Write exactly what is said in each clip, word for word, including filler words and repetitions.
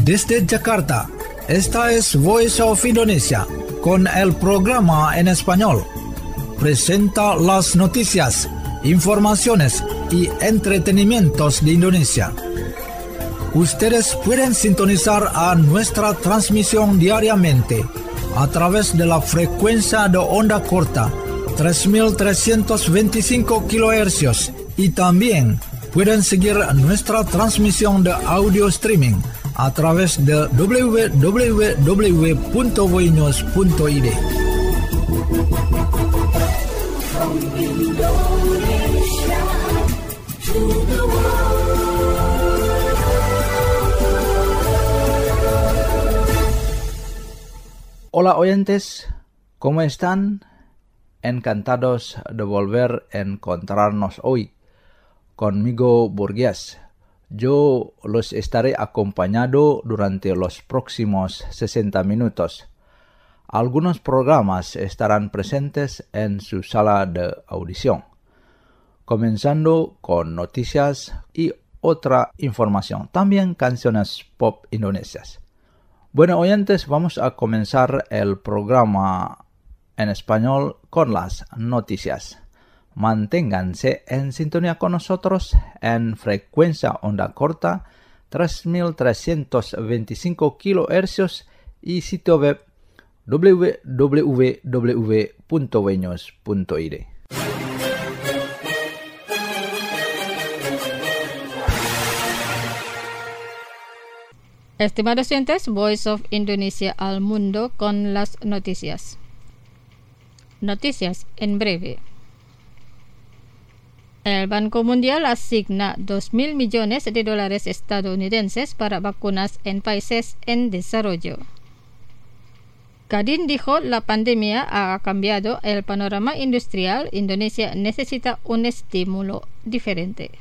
desde Jakarta. Esta es Voice of Indonesia, con el programa en español. Presenta las noticias, informaciones y entretenimientos de Indonesia. Ustedes pueden sintonizar a nuestra transmisión diariamente a través de la frecuencia de onda corta tres mil trescientos veinticinco kilohercios y también pueden seguir nuestra transmisión de audio streaming a través de doble u doble u doble u punto voinews punto i d. Hola oyentes, ¿cómo están? Encantados de volver a encontrarnos hoy. Conmigo Burgués. Yo los estaré acompañando durante los próximos sesenta minutos. Algunos programas estarán presentes en su sala de audición, comenzando con noticias y otra información, también canciones pop indonesias. Bueno, oyentes, vamos a comenzar el programa en español con las noticias. Manténganse en sintonía con nosotros en frecuencia onda corta tres mil trescientos veinticinco kilohercios y sitio web doble u doble u doble u punto voinews punto i d. Estimados oyentes, Voice of Indonesia al mundo con las noticias. Noticias en breve. El Banco Mundial asigna dos mil millones de dólares estadounidenses para vacunas en países en desarrollo. Kadin dijo la pandemia ha cambiado el panorama industrial. Indonesia necesita un estímulo diferente.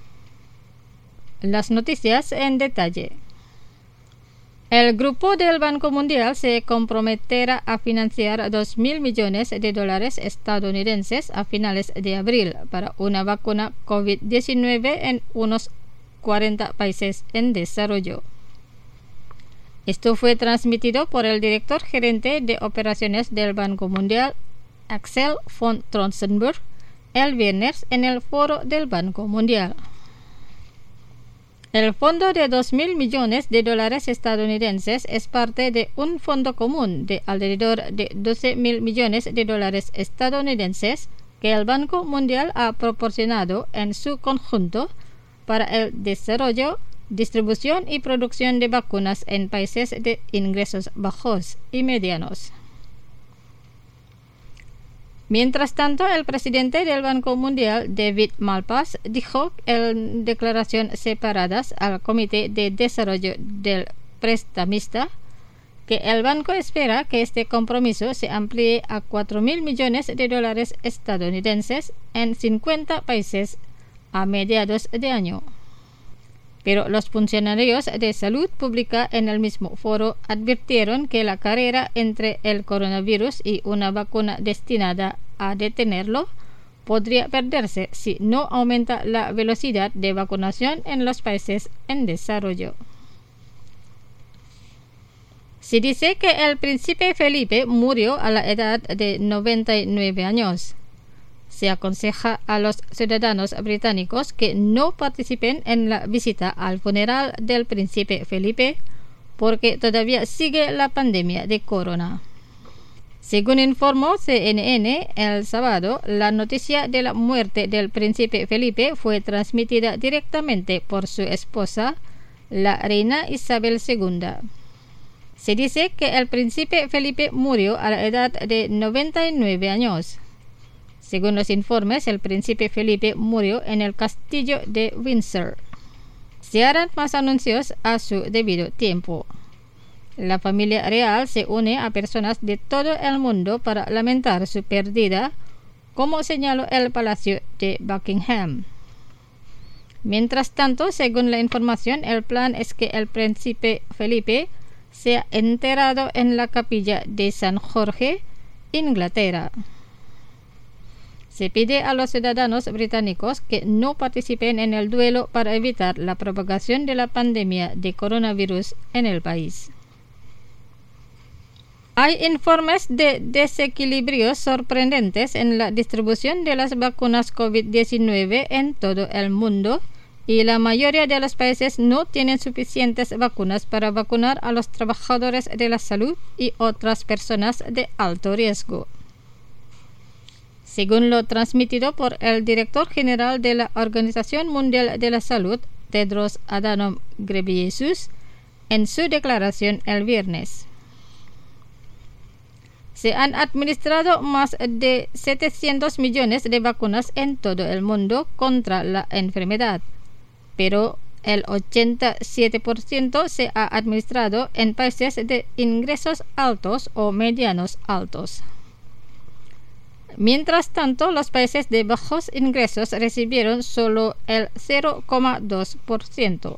Las noticias en detalle. El grupo del Banco Mundial se comprometerá a financiar dos mil millones de dólares estadounidenses a finales de abril para una vacuna covid diecinueve en unos cuarenta países en desarrollo. Esto fue transmitido por el director gerente de operaciones del Banco Mundial, Axel von Trotsenburg, el viernes en el foro del Banco Mundial. El fondo de dos mil millones de dólares estadounidenses es parte de un fondo común de alrededor de doce mil millones de dólares estadounidenses que el Banco Mundial ha proporcionado en su conjunto para el desarrollo, distribución y producción de vacunas en países de ingresos bajos y medianos. Mientras tanto, el presidente del Banco Mundial, David Malpass, dijo en declaraciones separadas al Comité de Desarrollo del Prestamista que el banco espera que este compromiso se amplíe a cuatro mil millones de dólares estadounidenses en cincuenta países a mediados de año. Pero los funcionarios de salud pública en el mismo foro advirtieron que la carrera entre el coronavirus y una vacuna destinada a detenerlo podría perderse si no aumenta la velocidad de vacunación en los países en desarrollo. Se dice que el príncipe Felipe murió a la edad de noventa y nueve años. Se aconseja a los ciudadanos británicos que no participen en la visita al funeral del príncipe Felipe porque todavía sigue la pandemia de corona. Según informó C N N el sábado, la noticia de la muerte del príncipe Felipe fue transmitida directamente por su esposa, la reina Isabel segunda. Se dice que el príncipe Felipe murió a la edad de noventa y nueve años. Según los informes, el príncipe Felipe murió en el castillo de Windsor. Se harán más anuncios a su debido tiempo. La familia real se une a personas de todo el mundo para lamentar su pérdida, como señaló el Palacio de Buckingham. Mientras tanto, según la información, el plan es que el príncipe Felipe sea enterrado en la capilla de San Jorge, Inglaterra. Se pide a los ciudadanos británicos que no participen en el duelo para evitar la propagación de la pandemia de coronavirus en el país. Hay informes de desequilibrios sorprendentes en la distribución de las vacunas COVID diecinueve en todo el mundo y la mayoría de los países no tienen suficientes vacunas para vacunar a los trabajadores de la salud y otras personas de alto riesgo. Según lo transmitido por el director general de la Organización Mundial de la Salud, Tedros Adhanom Ghebreyesus, en su declaración el viernes. Se han administrado más de setecientos millones de vacunas en todo el mundo contra la enfermedad, pero el ochenta y siete por ciento se ha administrado en países de ingresos altos o medianos altos. Mientras tanto, los países de bajos ingresos recibieron solo el cero coma dos por ciento.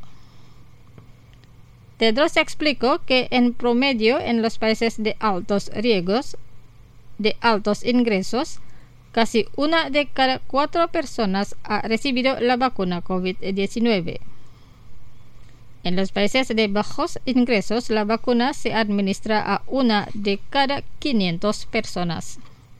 Tedros explicó que en promedio en los países de altos riesgos, de altos ingresos, casi una de cada cuatro personas ha recibido la vacuna COVID diecinueve. En los países de bajos ingresos, la vacuna se administra a una de cada quinientas personas.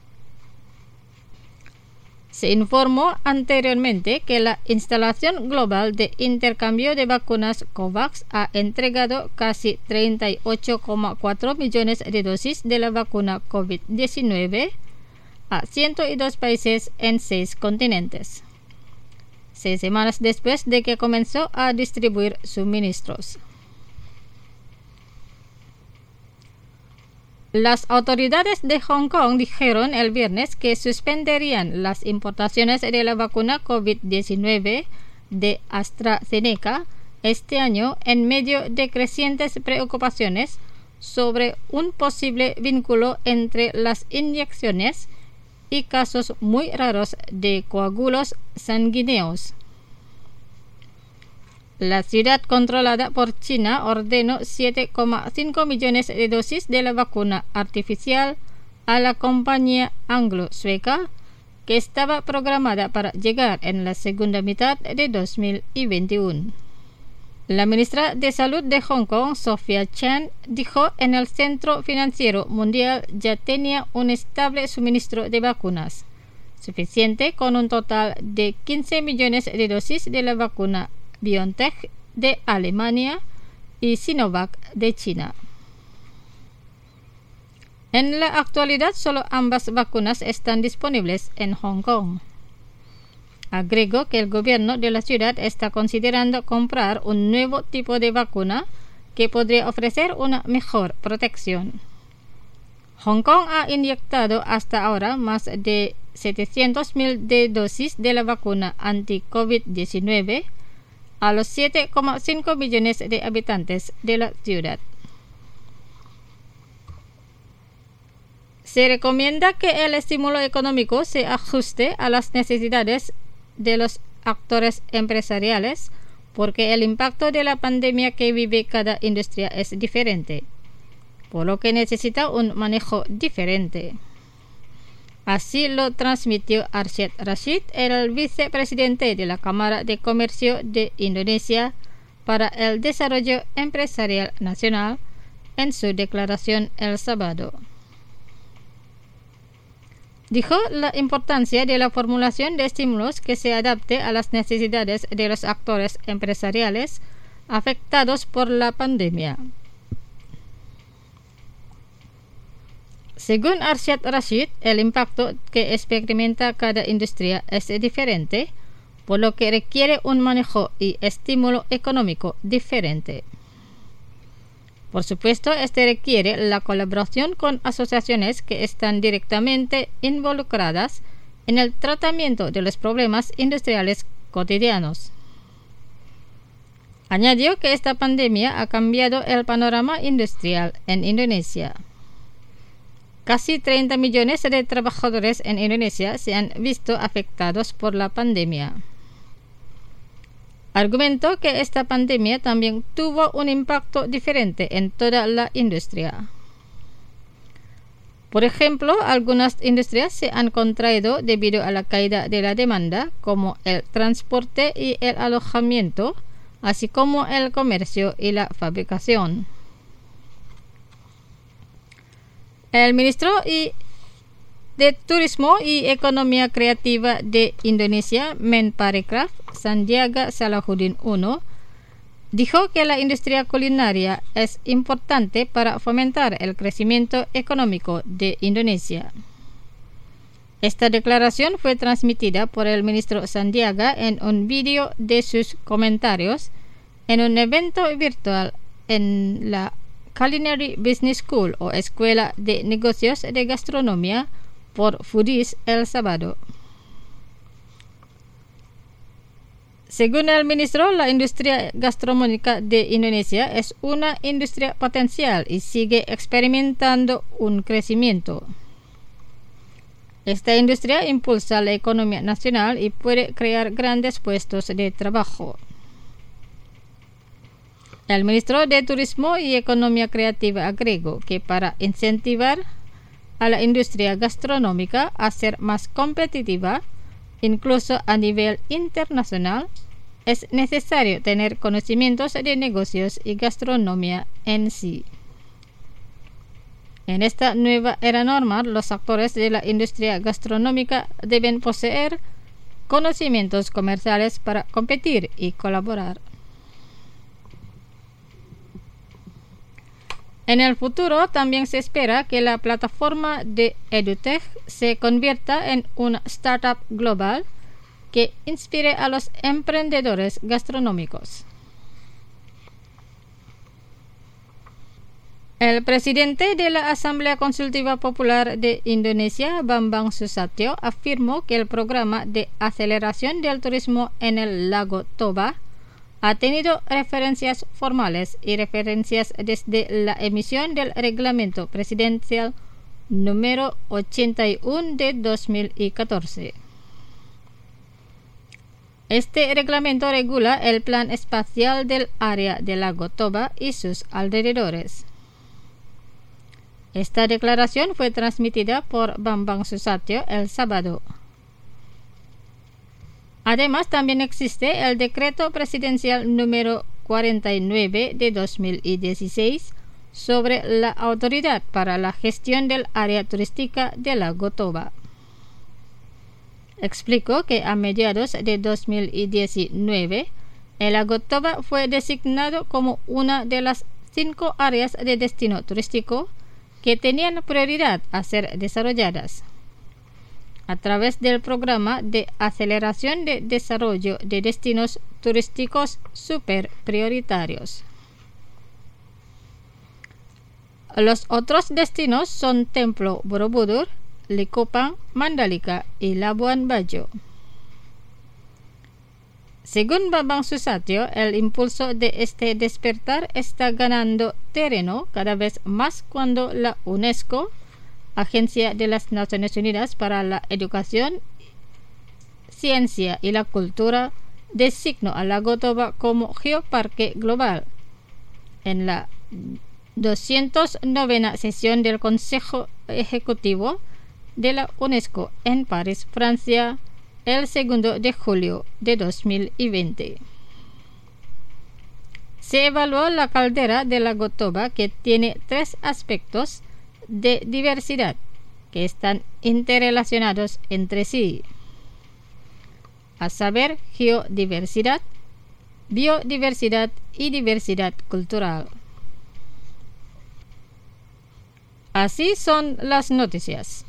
Se informó anteriormente que la instalación global de intercambio de vacunas COVAX ha entregado casi treinta y ocho coma cuatro millones de dosis de la vacuna COVID diecinueve a ciento dos países en seis continentes, seis semanas después de que comenzó a distribuir suministros. Las autoridades de Hong Kong dijeron el viernes que suspenderían las importaciones de la vacuna COVID diecinueve de AstraZeneca este año en medio de crecientes preocupaciones sobre un posible vínculo entre las inyecciones y casos muy raros de coágulos sanguíneos. La ciudad controlada por China ordenó siete coma cinco millones de dosis de la vacuna artificial a la compañía anglo-sueca, que estaba programada para llegar en la segunda mitad de dos mil veintiuno. La ministra de Salud de Hong Kong, Sophia Chan, dijo en el Centro Financiero Mundial ya tenía un estable suministro de vacunas, suficiente con un total de quince millones de dosis de la vacuna BioNTech de Alemania y Sinovac de China. En la actualidad, solo ambas vacunas están disponibles en Hong Kong. Agregó que el gobierno de la ciudad está considerando comprar un nuevo tipo de vacuna que podría ofrecer una mejor protección. Hong Kong ha inyectado hasta ahora más de setecientas mil de dosis de la vacuna anti-COVID diecinueve a los siete coma cinco millones de habitantes de la ciudad. Se recomienda que el estímulo económico se ajuste a las necesidades de los actores empresariales, porque el impacto de la pandemia que vive cada industria es diferente, por lo que necesita un manejo diferente. Así lo transmitió Arsyad Rashid, el vicepresidente de la Cámara de Comercio de Indonesia para el Desarrollo Empresarial Nacional, en su declaración el sábado. Dijo la importancia de la formulación de estímulos que se adapte a las necesidades de los actores empresariales afectados por la pandemia. Según Arsyad Rashid, el impacto que experimenta cada industria es diferente, por lo que requiere un manejo y estímulo económico diferente. Por supuesto, este requiere la colaboración con asociaciones que están directamente involucradas en el tratamiento de los problemas industriales cotidianos. Añadió que esta pandemia ha cambiado el panorama industrial en Indonesia. Casi treinta millones de trabajadores en Indonesia se han visto afectados por la pandemia. Argumentó que esta pandemia también tuvo un impacto diferente en toda la industria. Por ejemplo, algunas industrias se han contraído debido a la caída de la demanda, como el transporte y el alojamiento, así como el comercio y la fabricación. El ministro de Turismo y Economía Creativa de Indonesia, Menparekraf, Sandiaga Salahuddin Uno, dijo que la industria culinaria es importante para fomentar el crecimiento económico de Indonesia. Esta declaración fue transmitida por el ministro Sandiaga en un vídeo de sus comentarios en un evento virtual en la Culinary Business School o Escuela de Negocios de Gastronomía por Foodies el sábado. Según el ministro, la industria gastronómica de Indonesia es una industria potencial y sigue experimentando un crecimiento. Esta industria impulsa la economía nacional y puede crear grandes puestos de trabajo. El ministro de Turismo y Economía Creativa agregó que para incentivar a la industria gastronómica a ser más competitiva, incluso a nivel internacional, es necesario tener conocimientos de negocios y gastronomía en sí. En esta nueva era normal, los actores de la industria gastronómica deben poseer conocimientos comerciales para competir y colaborar. En el futuro también se espera que la plataforma de EduTech se convierta en una startup global que inspire a los emprendedores gastronómicos. El presidente de la Asamblea Consultiva Popular de Indonesia, Bambang Susatyo, afirmó que el programa de aceleración del turismo en el lago Toba ha tenido referencias formales y referencias desde la emisión del Reglamento Presidencial número ochenta y uno de dos mil catorce. Este reglamento regula el plan espacial del área del lago Toba y sus alrededores. Esta declaración fue transmitida por Bambang Susatyo el sábado. Además, también existe el Decreto Presidencial número cuarenta y nueve de dos mil dieciséis sobre la Autoridad para la Gestión del Área Turística del lago Toba. Explicó que a mediados de dos mil diecinueve, el lago Toba fue designado como una de las cinco áreas de destino turístico que tenían prioridad a ser desarrolladas a través del programa de aceleración de desarrollo de destinos turísticos super prioritarios. Los otros destinos son Templo Borobudur, Likupang, Mandalika y Labuan Bajo. Según Bambang Susatyo, el impulso de este despertar está ganando terreno cada vez más cuando la UNESCO, Agencia de las Naciones Unidas para la Educación, Ciencia y la Cultura, designó al lago Toba como Geoparque Global. En la doscientos novena sesión del Consejo Ejecutivo de la UNESCO en París, Francia, el segundo de julio de dos mil veinte. Se evaluó la caldera del lago Toba, que tiene tres aspectos de diversidad que están interrelacionados entre sí, a saber, geodiversidad, biodiversidad y diversidad cultural. Así son las noticias.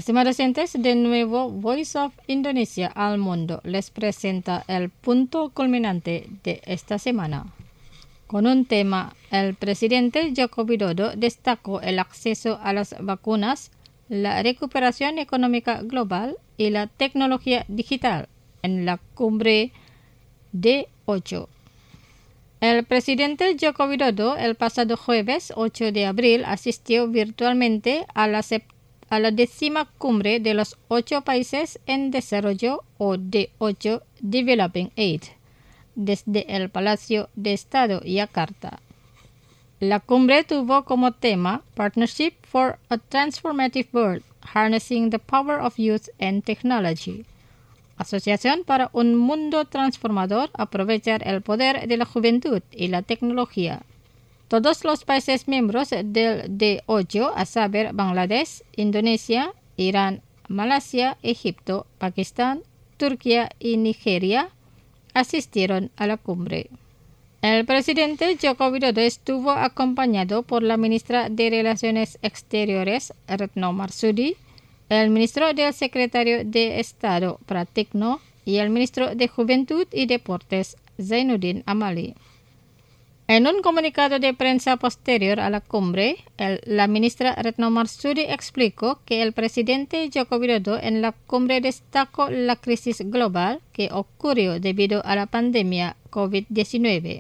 Estimados oyentes, de nuevo Voice of Indonesia al mundo les presenta el punto culminante de esta semana. Con un tema, el presidente Joko Widodo destacó el acceso a las vacunas, la recuperación económica global y la tecnología digital en la cumbre D ocho. El presidente Joko Widodo el pasado jueves ocho de abril asistió virtualmente a la, a la décima cumbre de los ocho países en desarrollo o D ocho Developing Aid desde el Palacio de Estado Yakarta. La cumbre tuvo como tema Partnership for a Transformative World, Harnessing the Power of Youth and Technology. Asociación para un mundo transformador, aprovechar el poder de la juventud y la tecnología. Todos los países miembros del D ocho, a saber Bangladesh, Indonesia, Irán, Malasia, Egipto, Pakistán, Turquía y Nigeria, asistieron a la cumbre. El presidente Joko Widodo estuvo acompañado por la ministra de Relaciones Exteriores, Retno Marsudi, el ministro del Secretario de Estado, Pratikno, y el ministro de Juventud y Deportes, Zainuddin Amali. En un comunicado de prensa posterior a la cumbre, el, la ministra Retno Marsudi explicó que el presidente Joko Widodo en la cumbre destacó la crisis global que ocurrió debido a la pandemia COVID diecinueve.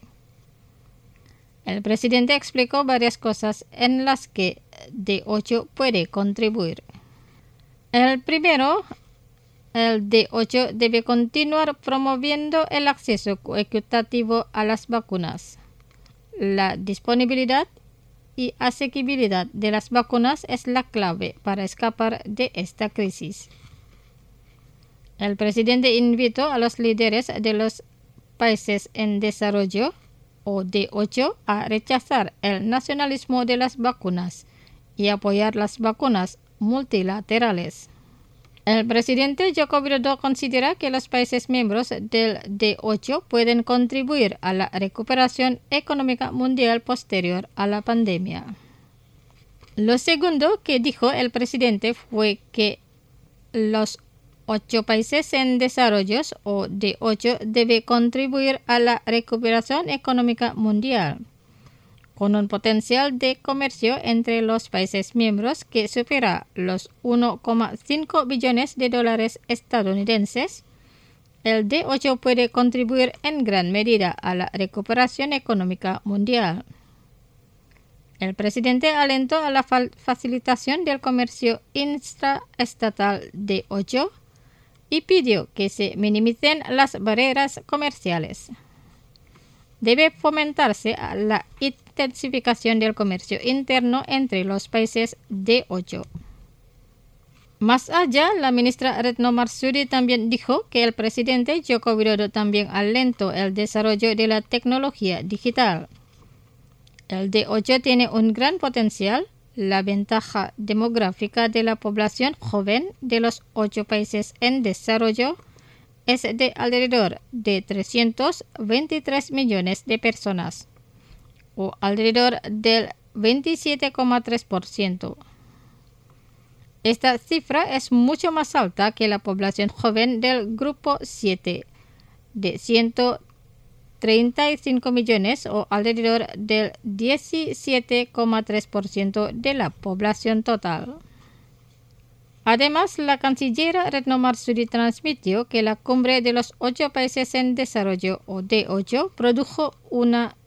El presidente explicó varias cosas en las que D ocho puede contribuir. El primero, el D ocho debe continuar promoviendo el acceso equitativo a las vacunas. La disponibilidad y asequibilidad de las vacunas es la clave para escapar de esta crisis. El presidente invitó a los líderes de los países en desarrollo, o D ocho, a rechazar el nacionalismo de las vacunas y apoyar las vacunas multilaterales. El presidente Joko Widodo considera que los países miembros del D ocho pueden contribuir a la recuperación económica mundial posterior a la pandemia. Lo segundo que dijo el presidente fue que los ocho países en desarrollo, o D ocho, deben contribuir a la recuperación económica mundial, con un potencial de comercio entre los países miembros que supera los uno coma cinco billones de dólares estadounidenses. El D ocho puede contribuir en gran medida a la recuperación económica mundial. El presidente alentó a la fa- facilitación del comercio intraestatal D ocho y pidió que se minimicen las barreras comerciales. Debe fomentarse la intensificación del comercio interno entre los países D ocho. Más allá, la ministra Retno Marsudi también dijo que el presidente Joko Widodo también alentó el desarrollo de la tecnología digital. El D ocho tiene un gran potencial. La ventaja demográfica de la población joven de los ocho países en desarrollo es de alrededor de trescientos veintitrés millones de personas, o alrededor del veintisiete coma tres por ciento. Esta cifra es mucho más alta que la población joven del grupo siete, de ciento treinta y cinco millones, o alrededor del diecisiete coma tres por ciento de la población total. Además, la canciller Retno Marsudi transmitió que la cumbre de los ocho países en desarrollo, o D ocho, produjo una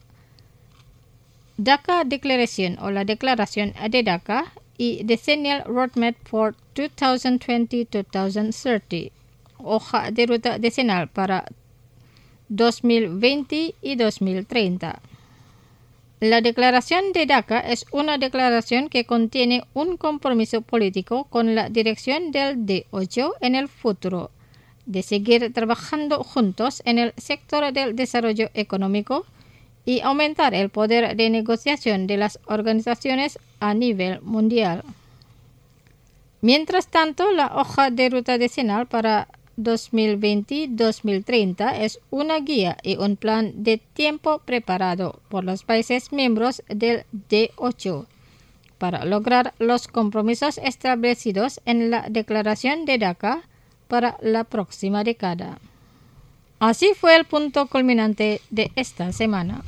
Dhaka Declaration, o la Declaración de Dhaka, y Decennial Roadmap for dos mil veinte a dos mil treinta, hoja de ruta decenal para dos mil veinte y dos mil treinta. La declaración de Dhaka es una declaración que contiene un compromiso político con la dirección del D ocho en el futuro, de seguir trabajando juntos en el sector del desarrollo económico y aumentar el poder de negociación de las organizaciones a nivel mundial. Mientras tanto, la hoja de ruta decenal para dos mil veinte a dos mil treinta es una guía y un plan de tiempo preparado por los países miembros del D ocho, para lograr los compromisos establecidos en la Declaración de Daca para la próxima década. Así fue el punto culminante de esta semana.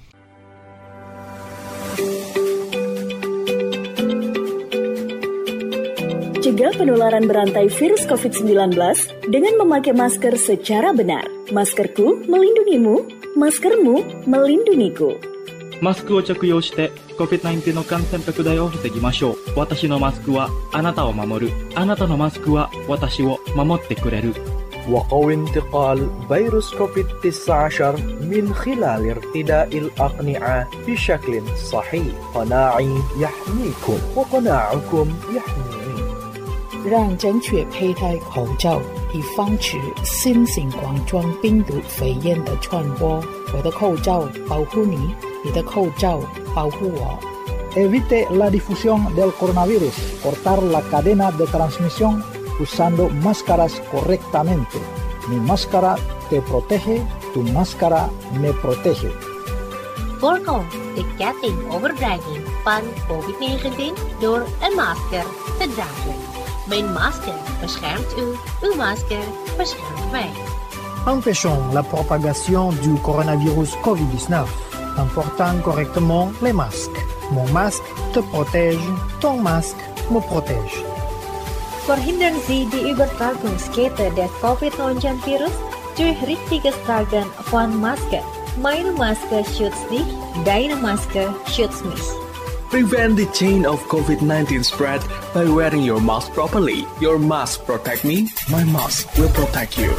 Cegah penularan berantai virus covid sembilan belas dengan memakai masker secara benar. Maskerku melindungimu, maskermu melindungiku. マスクを着用して コビッドナインティーン の感染拡大を防ぎましょう。私のマスクはあなたを守る。あなたのマスクは私を守ってくれる。 وقوي انتقال فيروس كوفيد تسعة عشر من خلال ارتداء الأقنعة بشكل صحيح. قناعي يحميكم وقناعكم يحميني. 让正确佩戴口罩，以防止新型冠状病毒肺炎的传播。我的口罩保护你，你的口罩保护我。 Evite la difusión del coronavirus. Cortar la cadena de transmisión usando máscaras correctamente. Mi máscara te protege, tu máscara me protege. Voorkom de ketting overdraging van covid negentien door een masker te dragen. Mijn masker beschermt u, uw masker beschermt mij. Empêchons la propagation du coronavirus covid dix-neuf en portant correctement les masques. Mon masque te protège, ton masque me protège. Verhindern Sie die Übertragungskette des covid neunzehn virus durch richtiges Tragen von Maske. Meine Maske schützt dich, deine Maske schützt mich. Prevent the chain of covid nineteen spread by wearing your mask properly. Your mask protect me, my mask will protect you.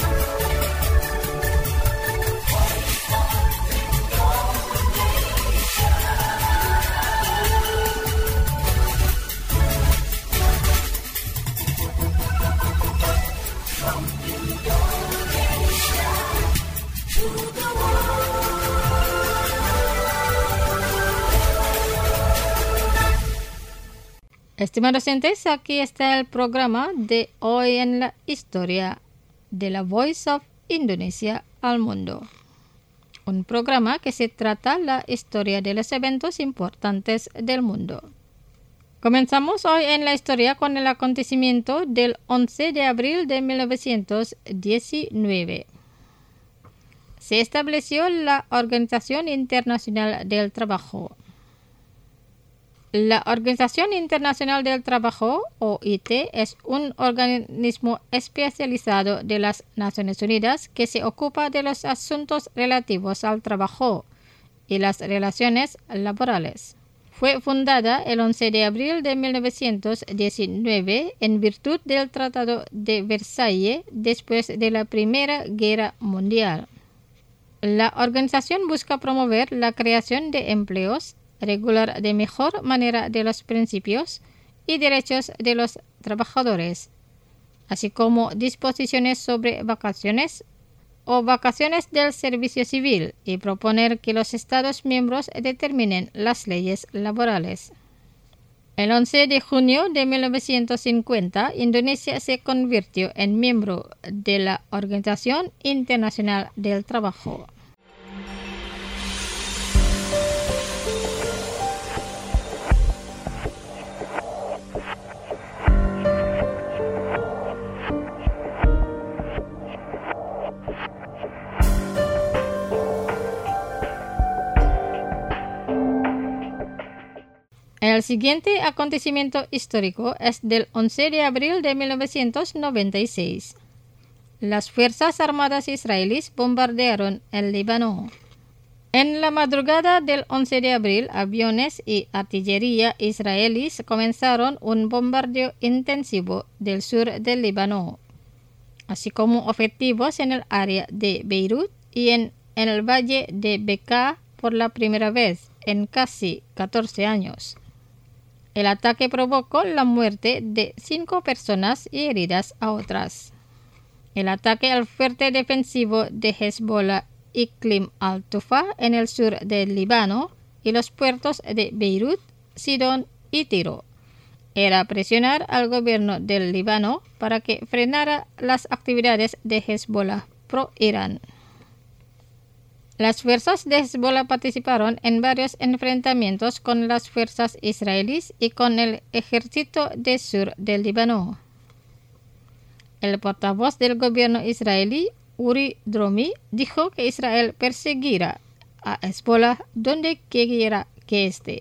Estimados oyentes, aquí está el programa de Hoy en la Historia de la Voice of Indonesia al Mundo. Un programa que se trata la historia de los eventos importantes del mundo. Comenzamos hoy en la historia con el acontecimiento del once de abril de mil novecientos diecinueve. Se estableció la Organización Internacional del Trabajo. La Organización Internacional del Trabajo, O I T, es un organismo especializado de las Naciones Unidas que se ocupa de los asuntos relativos al trabajo y las relaciones laborales. Fue fundada el once de abril de mil novecientos diecinueve en virtud del Tratado de Versalles después de la Primera Guerra Mundial. La organización busca promover la creación de empleos, regular de mejor manera de los principios y derechos de los trabajadores, así como disposiciones sobre vacaciones o vacaciones del servicio civil y proponer que los Estados miembros determinen las leyes laborales. El once de junio de mil novecientos cincuenta, Indonesia se convirtió en miembro de la Organización Internacional del Trabajo. El siguiente acontecimiento histórico es del once de abril de mil novecientos noventa y seis. Las Fuerzas Armadas israelíes bombardearon el Líbano. En la madrugada del once de abril, aviones y artillería israelíes comenzaron un bombardeo intensivo del sur del Líbano, así como objetivos en el área de Beirut y en, en el valle de Bekaa por la primera vez en casi catorce años. El ataque provocó la muerte de cinco personas y heridas a otras. El ataque al fuerte defensivo de Hezbollah Iqlim al-Tufa en el sur del Líbano y los puertos de Beirut, Sidón y Tiro era presionar al gobierno del Líbano para que frenara las actividades de Hezbollah pro-Irán. Las fuerzas de Hezbollah participaron en varios enfrentamientos con las fuerzas israelíes y con el ejército del sur del Líbano. El portavoz del gobierno israelí, Uri Dromi, dijo que Israel perseguirá a Hezbollah donde quiera que esté.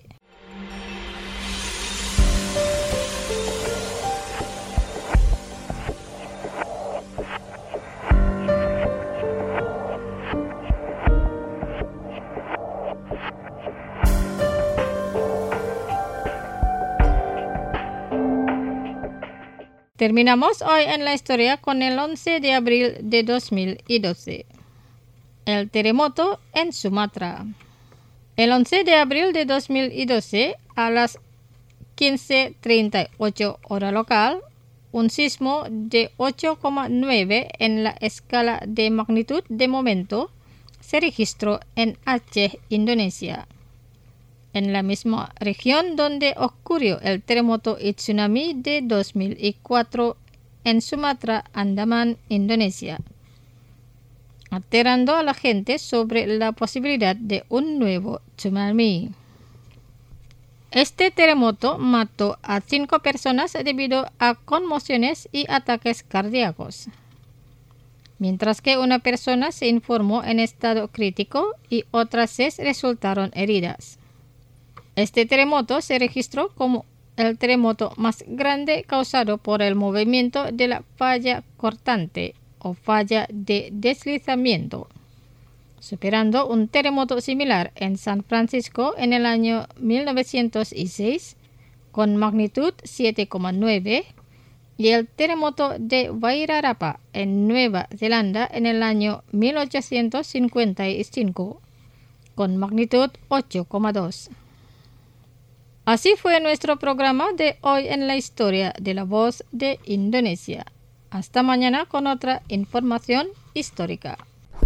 Terminamos hoy en la historia con el once de abril de dos mil doce. El terremoto en Sumatra. El once de abril de dos mil doce, a las quince treinta y ocho hora local, un sismo de ocho coma nueve en la escala de magnitud de momento se registró en Aceh, Indonesia. En la misma región donde ocurrió el terremoto y tsunami de dos mil cuatro en Sumatra, Andaman, Indonesia, aterrando a la gente sobre la posibilidad de un nuevo tsunami. Este terremoto mató a cinco personas debido a conmociones y ataques cardíacos, mientras que una persona se informó en estado crítico y otras seis resultaron heridas. Este terremoto se registró como el terremoto más grande causado por el movimiento de la falla cortante o falla de deslizamiento, superando un terremoto similar en San Francisco en el año mil novecientos seis con magnitud siete coma nueve y el terremoto de Wairarapa en Nueva Zelanda en el año mil ochocientos cincuenta y cinco con magnitud ocho coma dos. Así fue nuestro programa de hoy en la historia de la voz de Indonesia. Hasta mañana con otra información histórica.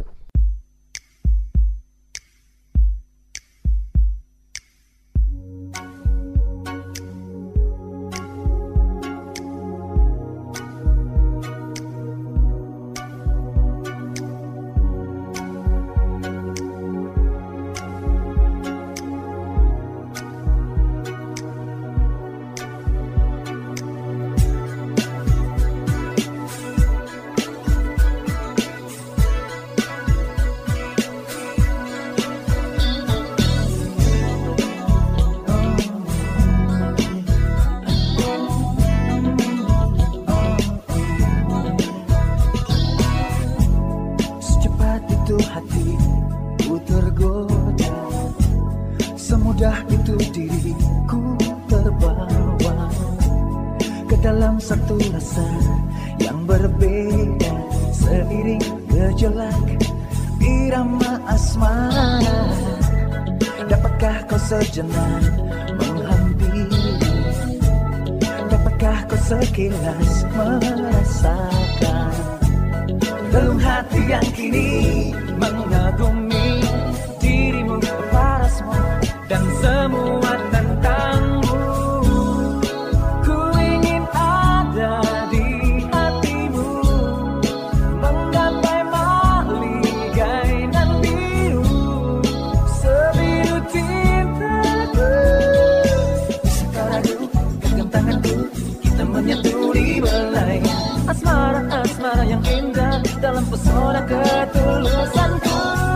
Semudah itu diriku terbawa ke dalam satu rasa yang berbeda, seiring gejolak irama asmara. Dapatkah kau sejenak menghampiri? Dapatkah kau sekilas merasakan relung hati yang kini mengagumi dirimu, parasmu dan semua tentangmu. Ku ingin ada di hatimu, menggapai maligai nan biru, sebiru cintaku. Sekarang genggam tanganku, kita menyatu di belai asmara-asmara yang indah dalam pesona ketulusanku.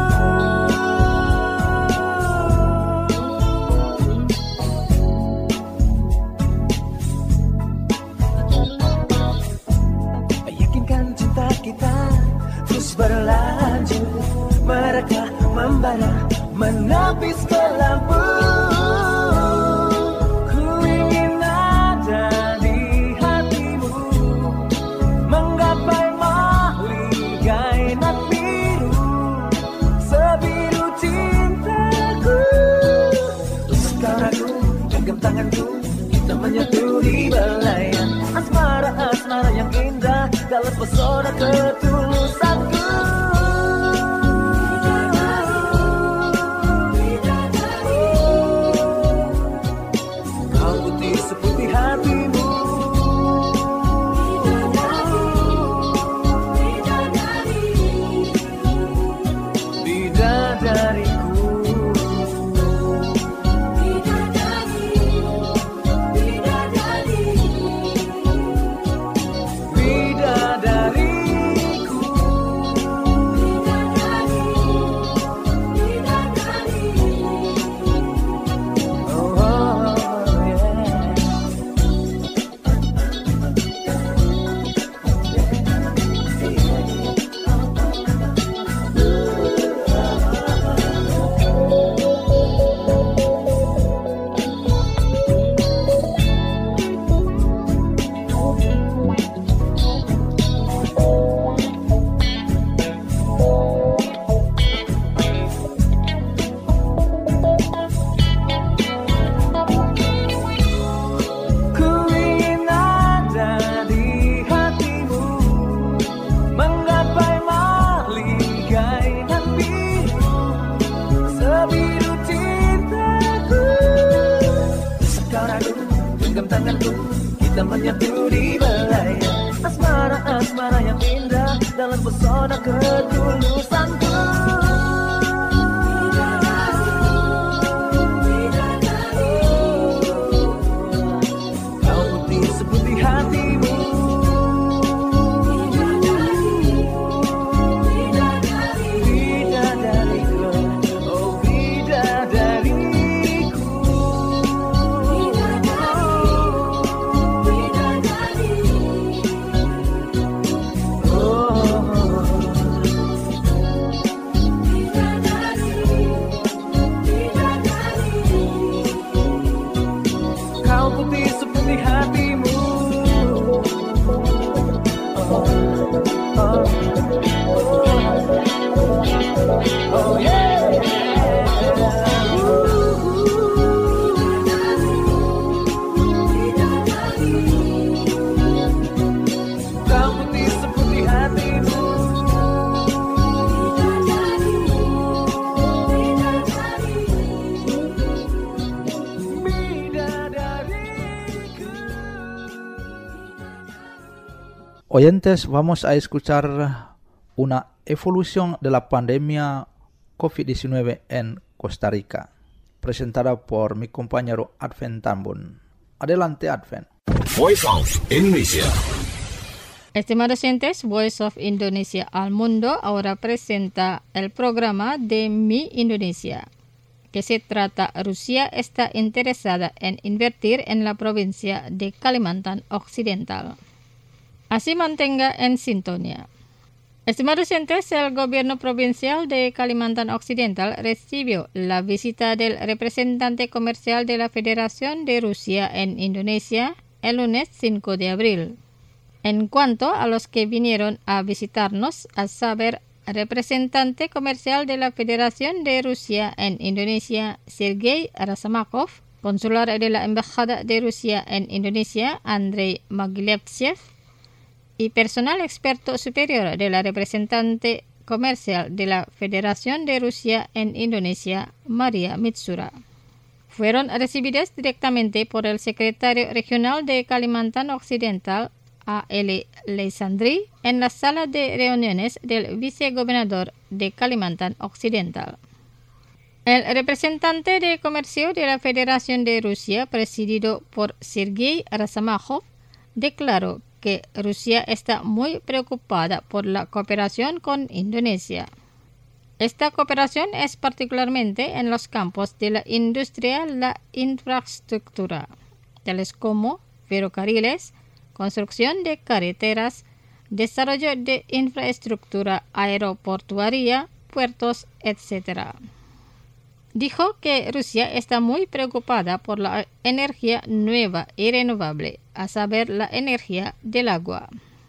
Kita terus berlanjut, mereka membara menapis ke lampu. Ku ingin ada di hatimu, menggapai maligai nan biru, sebiru cintaku. Sekarang ku genggam tanganku, kita menyatu di belayan asmara-asmara yang indah dalam pesona ketulusanku. Kau putih seputih hatimu, bidadari. tanganku, kita menyatu di belaya. Asmara-asmara yang indah dalam pesona ketulusanku. Kau putih seputih hatimu, bidadariku, oh bidadariku. Kau putih seputih hatimu, oh, oh, oh, oh yeah. Kau putih seputih hatimu. Oyentes, vamos a escuchar una evolución de la pandemia COVID diecinueve en Costa Rica, presentada por mi compañero Advent Tambun. Adelante, Advent. Voice of Indonesia. Estimados oyentes, Voice of Indonesia al Mundo ahora presenta el programa de Mi Indonesia, que se trata Rusia está interesada en invertir en la provincia de Kalimantan Occidental. Así mantenga en sintonía. Estimados oyentes, el gobierno provincial de Kalimantan Occidental recibió la visita del representante comercial de la Federación de Rusia en Indonesia el lunes cinco de abril. En cuanto a los que vinieron a visitarnos, a saber, representante comercial de la Federación de Rusia en Indonesia, Sergei Rasamakov, consular de la Embajada de Rusia en Indonesia, Andrei Mogilevchev, y personal experto superior de la representante comercial de la Federación de Rusia en Indonesia, Maria Mitsura. Fueron recibidas directamente por el secretario regional de Kalimantan Occidental, A L Leisandri, en la sala de reuniones del vicegobernador de Kalimantan Occidental. El representante de comercio de la Federación de Rusia, presidido por Sergei Rasamakov, declaró que Rusia está muy preocupada por la cooperación con Indonesia. Esta cooperación es particularmente en los campos de la industria, la infraestructura, tales como ferrocarriles, construcción de carreteras, desarrollo de infraestructura aeroportuaria, puertos, etcétera. Dijo que Rusia está muy preocupada por la energía nueva y renovable, a saber, la energía del agua.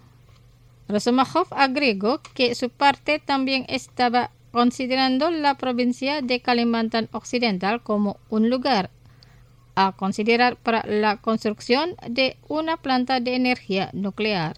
Rasamakov agregó que su parte también estaba considerando la provincia de Kalimantan Occidental como un lugar a considerar para la construcción de una planta de energía nuclear.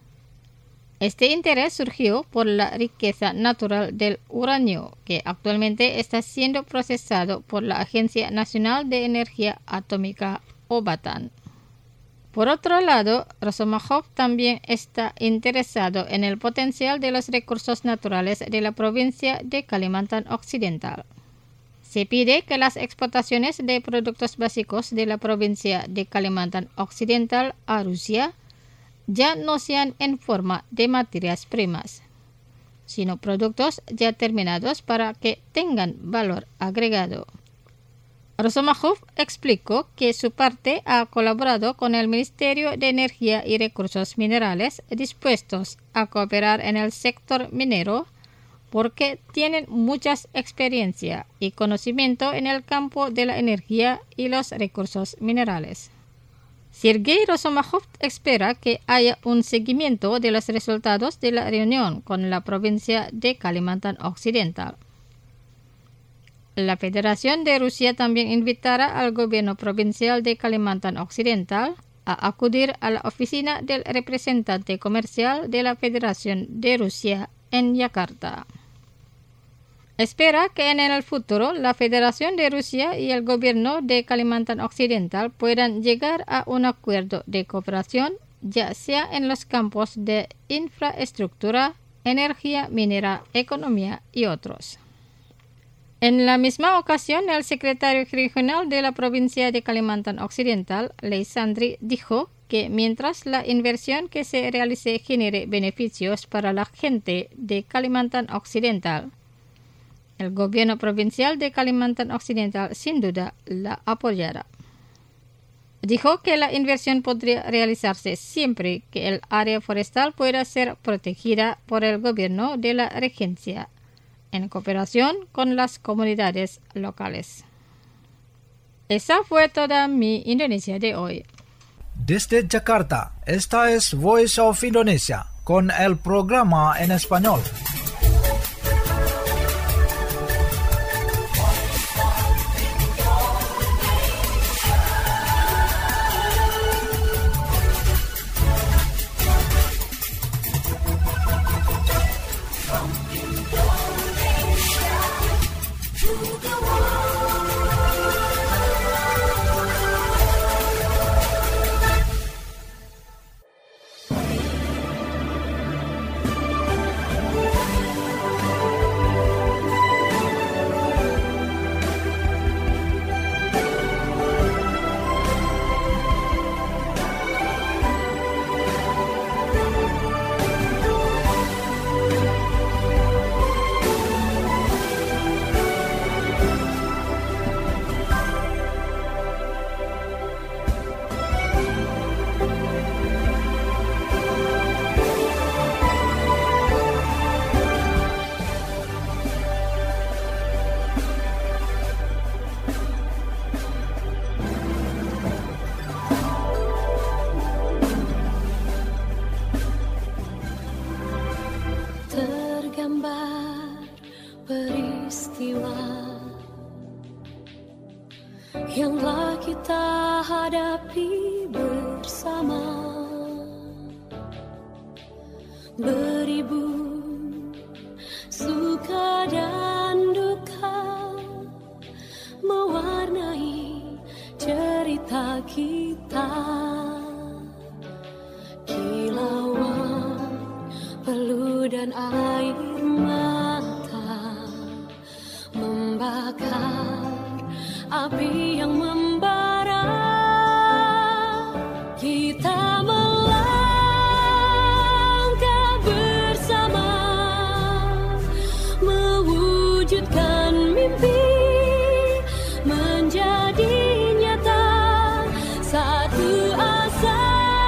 Este interés surgió por la riqueza natural del uranio, que actualmente está siendo procesado por la Agencia Nacional de Energía Atómica, o BATAN. Por otro lado, Rasamakov también está interesado en el potencial de los recursos naturales de la provincia de Kalimantan Occidental. Se pide que las exportaciones de productos básicos de la provincia de Kalimantan Occidental a Rusia ya no sean en forma de materias primas, sino productos ya terminados para que tengan valor agregado. Rasamakov explicó que su parte ha colaborado con el Ministerio de Energía y Recursos Minerales dispuestos a cooperar en el sector minero porque tienen mucha experiencia y conocimiento en el campo de la energía y los recursos minerales. Sergei Rasamakov espera que haya un seguimiento de los resultados de la reunión con la provincia de Kalimantan Occidental. La Federación de Rusia también invitará al gobierno provincial de Kalimantan Occidental a acudir a la oficina del representante comercial de la Federación de Rusia en Yakarta. Espera que en el futuro la Federación de Rusia y el gobierno de Kalimantan Occidental puedan llegar a un acuerdo de cooperación, ya sea en los campos de infraestructura, energía minera, economía y otros. En la misma ocasión, el secretario regional de la provincia de Kalimantan Occidental, Lei Sandri, dijo que mientras la inversión que se realice genere beneficios para la gente de Kalimantan Occidental, el gobierno provincial de Kalimantan Occidental sin duda la apoyará. Dijo que la inversión podría realizarse siempre que el área forestal pueda ser protegida por el gobierno de la regencia, en cooperación con las comunidades locales. Esa fue toda mi Indonesia de hoy. Desde Jakarta, esta es Voice of Indonesia, con el programa en español. Yang kita hadapi bersama, beribu suka dan duka mewarnai cerita kita. Kilauan peluh dan air mata membakar api yang membara. Kita melangkah bersama, mewujudkan mimpi menjadi nyata. Satu asa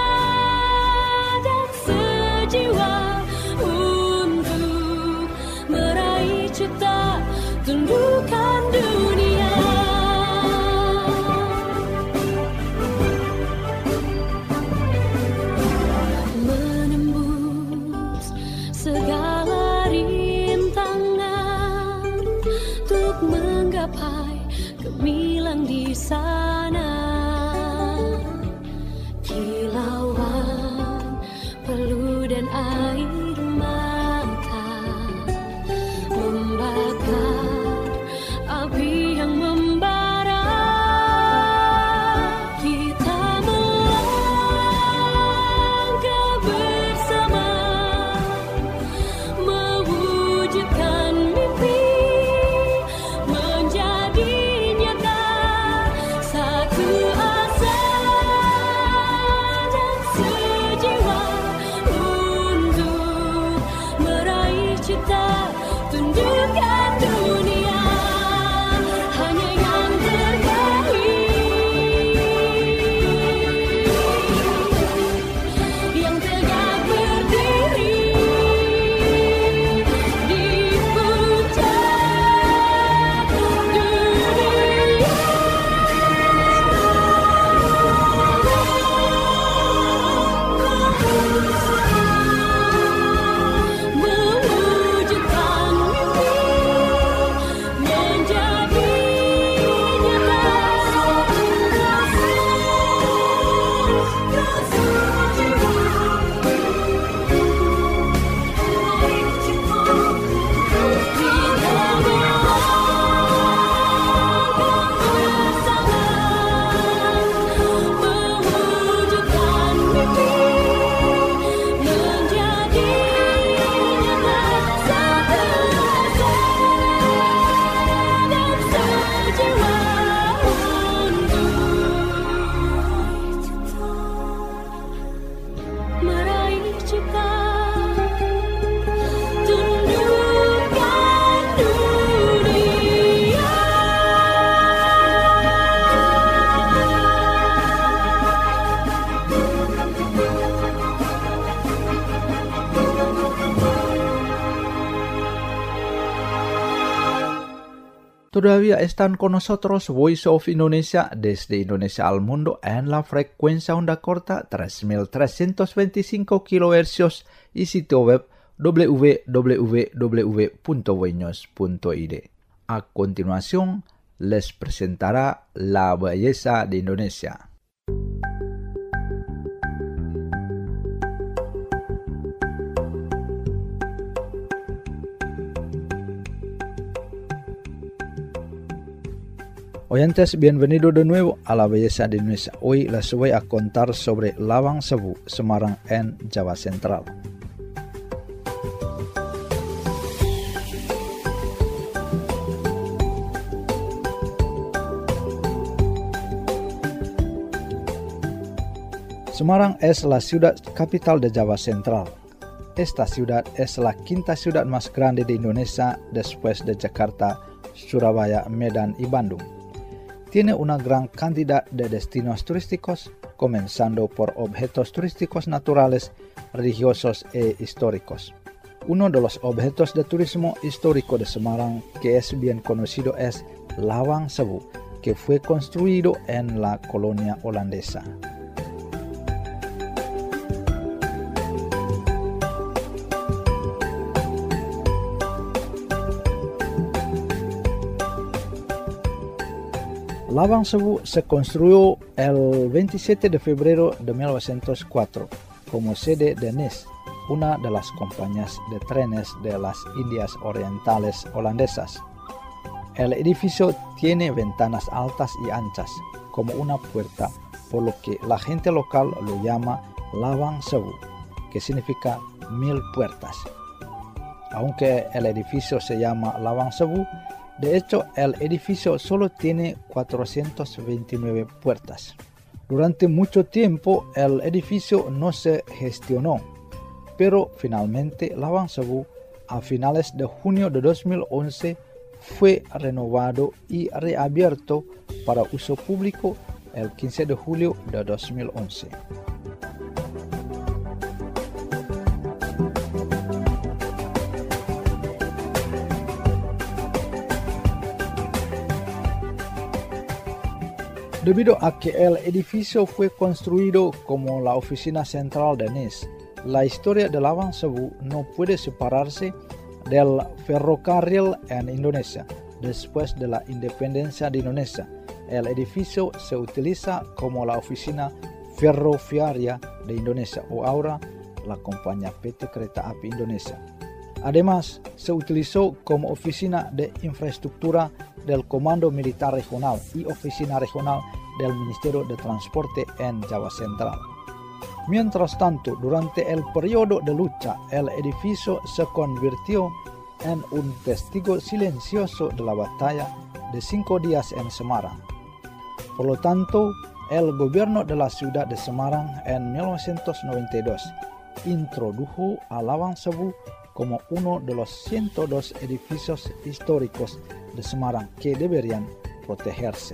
dan sejiwa untuk meraih cita tundukan dunia. Gemilang di sana, kilauan peluh dan air mata membakar api yang membara. Kita melangkah bersama, mewujudkan mimpi menjadi Todavía están con nosotros Voice of Indonesia desde Indonesia al mundo en la frecuencia onda corta tres mil trescientos veinticinco kilohercios y sitio web w w w punto voinews punto i d. A continuación, les presentará la belleza de Indonesia. Oyentes, bienvenido de nuevo a la belleza de Indonesia. Hoy les voy a contar sobre Lawang Sewu, Semarang en Java Central. Semarang es la ciudad capital de Java Central. Esta ciudad es la quinta ciudad más grande de Indonesia después de Jakarta, Surabaya, Medan y Bandung. Tiene una gran cantidad de destinos turísticos, comenzando por objetos turísticos naturales, religiosos e históricos. Uno de los objetos de turismo histórico de Semarang que es bien conocido es Lawang Sewu, que fue construido en la colonia holandesa. Lawang Sewu se construyó el veintisiete de febrero de mil novecientos cuatro como sede de N I S, una de las compañías de trenes de las Indias Orientales holandesas. El edificio tiene ventanas altas y anchas, como una puerta, por lo que la gente local lo llama Lawang Sewu, que significa mil puertas. Aunque el edificio se llama Lawang Sewu, de hecho, el edificio solo tiene cuatrocientas veintinueve puertas. Durante mucho tiempo, el edificio no se gestionó, pero finalmente Lawang Sewu, a finales de junio de dos mil once, fue renovado y reabierto para uso público el quince de julio de dos mil once. Debido a que el edificio fue construido como la oficina central de N I S, la historia de Lawang Sewu no puede separarse del ferrocarril en Indonesia. Después de la independencia de Indonesia, el edificio se utiliza como la oficina ferroviaria de Indonesia o ahora la compañía P T Kereta Api Indonesia. Además, se utilizó como oficina de infraestructura del Comando Militar Regional y oficina regional del Ministerio de Transporte en Java Central. Mientras tanto, durante el periodo de lucha, el edificio se convirtió en un testigo silencioso de la batalla de cinco días en Semarang. Por lo tanto, el gobierno de la ciudad de Semarang en mil novecientos noventa y dos introdujo a Lawang Sewu como uno de los ciento dos edificios históricos de Semarang que deberían protegerse.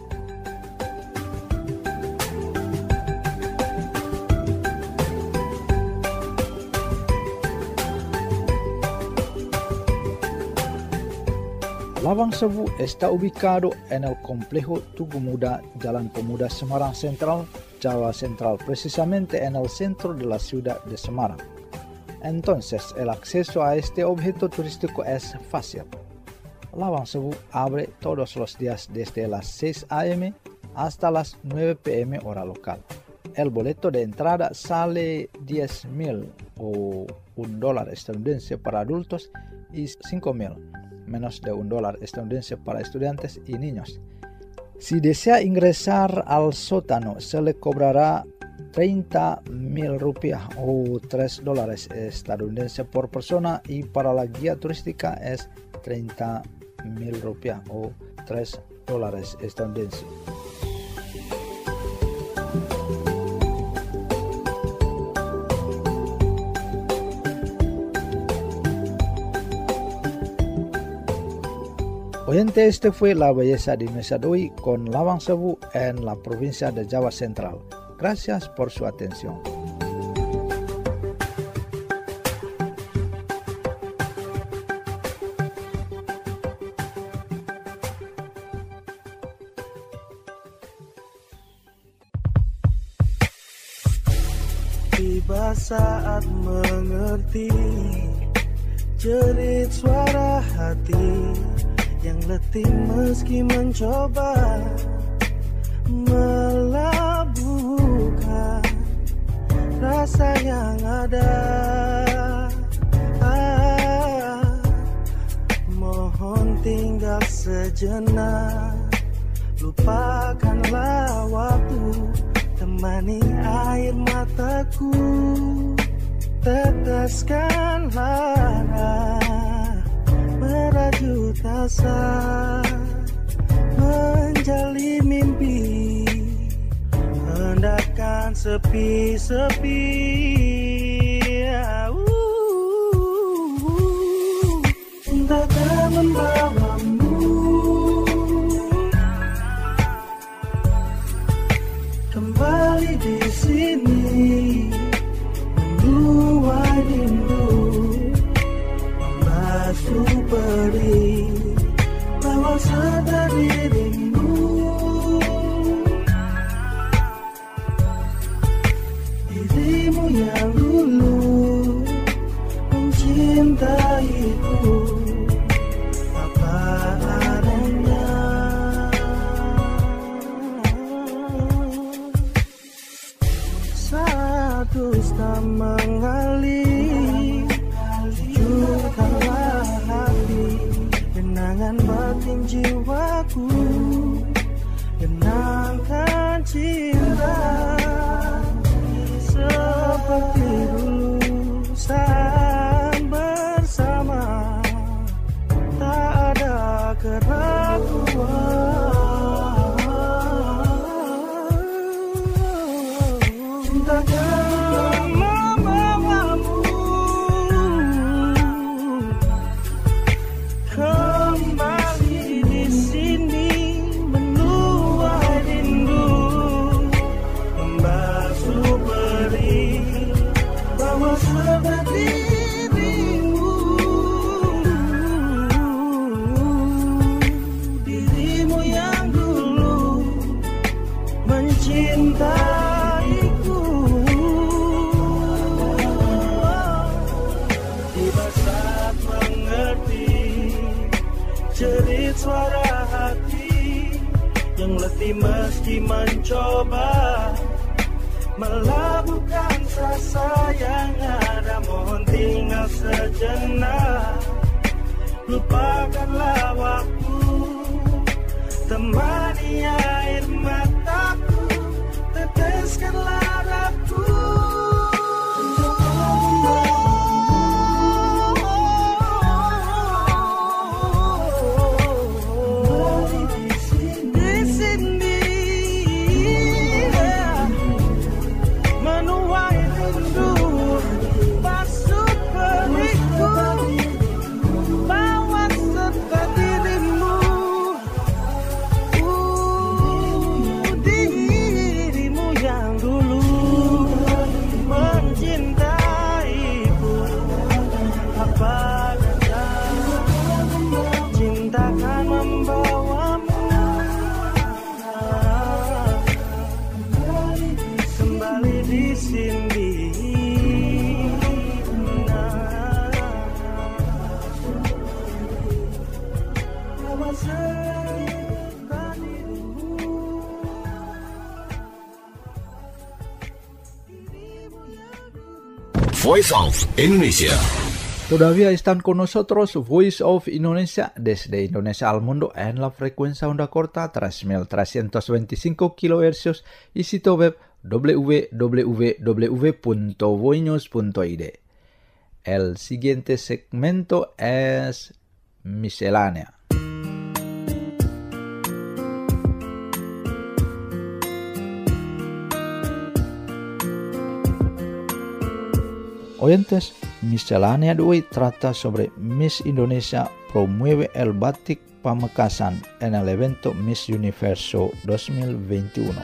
Lawang Sewu está ubicado en el complejo Tugu Muda, Jalan Pemuda Semarang Central, Java Central, precisamente en el centro de la ciudad de Semarang. Entonces, el acceso a este objeto turístico es fácil. Lawang Sewu abre todos los días desde las seis a m hasta las nueve p m hora local. El boleto de entrada sale diez mil o un dólar estadounidense para adultos y cinco mil, menos de un dólar estadounidense para estudiantes y niños. Si desea ingresar al sótano, se le cobrará treinta mil rupias o tres dólares estadounidenses por persona y para la guía turística es treinta mil rupias o tres dólares estadounidenses. Oyente, este fue la belleza de Indonesia de hoy con Lawang Sewu en la provincia de Java Central. Gracias por su atención. Tiba saat mengerti jerit suara hati yang letih meski mencoba melabuhkan rasa yang ada. Ah, mohon tinggal sejenak, lupakanlah waktu, temani air mataku, teteskan lara, merajut asa, menjali mimpi, hendakkan sepi-sepi. Cinta akan membawamu kembali di sini, menuai rindu, membasuh perih, bawa serta dirimu. Dirimu yang dulu mencintaiku apa adanya. Saat dusta mengalir, jujurkanlah hati, kenangan batin jiwaku, kenangkan cinta seperti dulu saat bersama, tak ada keraguan. Cinta akan membawamu kembali di sini, menuai rindu, membasuh perih, bawa serta dirimu. Dirimu yang dulu mencintaiku. Tiba saat mengerti jerit suara hati yang letih meski mencoba melabuhkan rasa yang ada. Mohon tinggal sejenak, lupakanlah waktu, temani air mataku, teteskanlah ragu. Voice of Indonesia. Todavía están con nosotros Voice of Indonesia desde Indonesia al mundo en la frecuencia onda corta tres mil trescientos veinticinco kilohercios y sitio web w w w punto voinews punto i d. El siguiente segmento es miscelánea. Oyentes, miscelánea de hoy trata sobre Miss Indonesia promueve el batik Pamekasan en el evento Miss Universo dos mil veintiuno.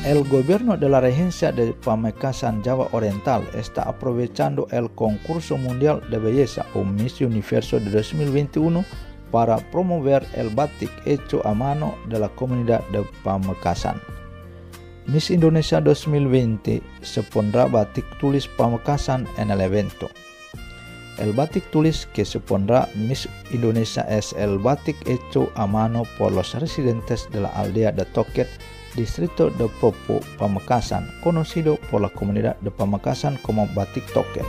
El gobierno de la Regencia de Pamekasan Java Oriental está aprovechando el concurso mundial de belleza o Miss Universo de dos mil veintiuno para promover el batik hecho a mano de la comunidad de Pamekasan. Miss Indonesia dos mil veinte se pondrá batik tulis Pamekasan en el evento. El batik tulis que se pondrá Miss Indonesia es el batik hecho a mano por los residentes de la aldea de Toket, distrito de Popo, Pamekasan, conocido por la comunidad de Pamekasan como Batik Toket.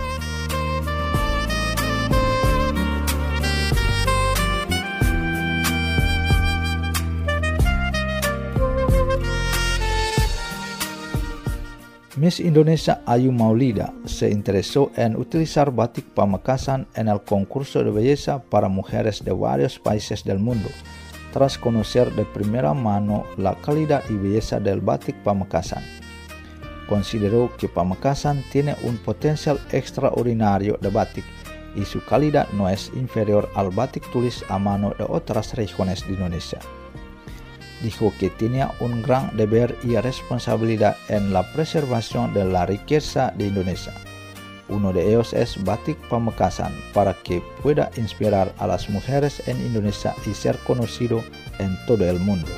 Miss Indonesia Ayu Maulida se interesó en utilizar batik Pamekasan en el concurso de belleza para mujeres de varios países del mundo, tras conocer de primera mano la calidad y belleza del batik Pamekasan. Consideró que Pamekasan tiene un potencial extraordinario de batik y su calidad no es inferior al batik tulis a mano de otras regiones de Indonesia. Dijo que tenía un gran deber y responsabilidad en la preservación de la riqueza de Indonesia. Uno de ellos es batik Pamekasan, para que pueda inspirar a las mujeres en Indonesia y ser conocido en todo el mundo.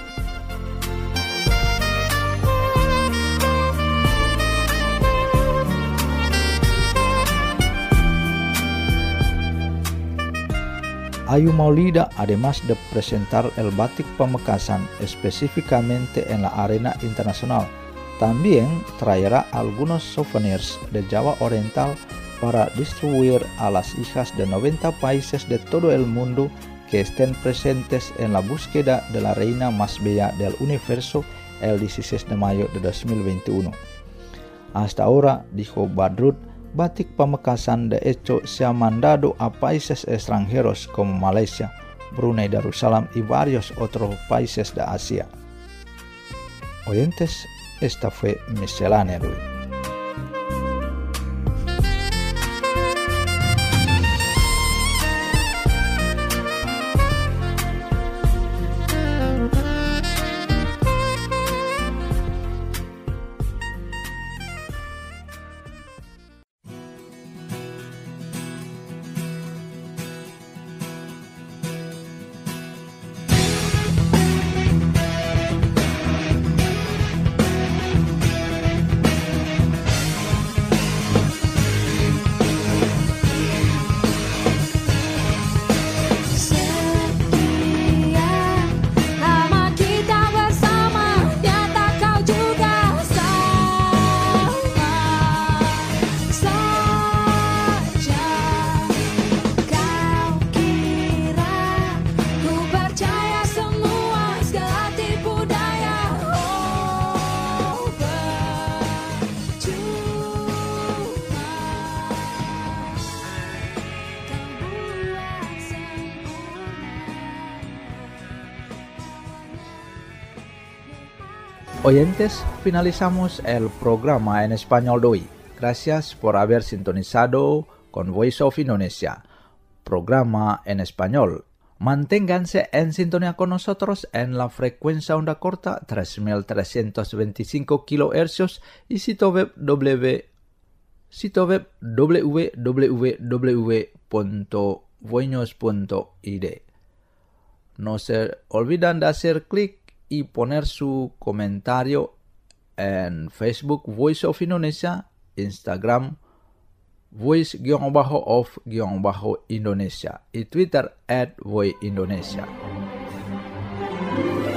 Ayu Maulida, además de presentar el batik Pamekasan específicamente en la arena internacional, también traerá algunos souvenirs de Java Oriental para distribuir a las hijas de noventa países de todo el mundo que estén presentes en la búsqueda de la reina más bella del universo el dieciséis de mayo de dos mil veintiuno. Hasta ahora, dijo Badrut, batik Pamekasan de hecho se ha mandado a países extranjeros como Malaysia, Brunei Darussalam y varios otros países de Asia. Oyentes, esta fue Miscelánea de hoy. Oyentes, finalizamos el programa en español de hoy. Gracias por haber sintonizado con Voice of Indonesia, programa en español. Manténganse en sintonía con nosotros en la frecuencia onda corta tres mil trescientos veinticinco kilohercios y sitio web w sitio web w w w punto voinos punto i d. No se olviden de hacer clic y poner su comentario en Facebook Voice of Indonesia, Instagram Voice-of-Indonesia y Twitter at Voice Indonesia.